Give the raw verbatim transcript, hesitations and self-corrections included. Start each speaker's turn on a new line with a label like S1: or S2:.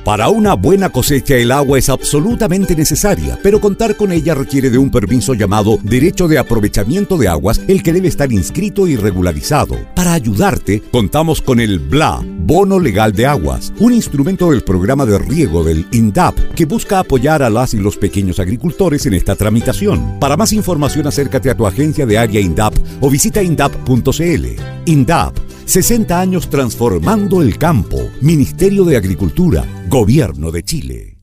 S1: Para una buena cosecha el agua es absolutamente necesaria, pero contar con ella requiere de un permiso llamado Derecho de Aprovechamiento de Aguas, el que debe estar inscrito y regularizado. Para ayudarte, contamos con el B L A, Bono Legal de Aguas, un instrumento del programa de riego del INDAP que busca apoyar a las y los pequeños agricultores en esta tramitación. Para más información, acércate a tu agencia de área INDAP o visita indap punto cl. INDAP, sesenta años transformando el campo. Ministerio de Agricultura, Gobierno de Chile.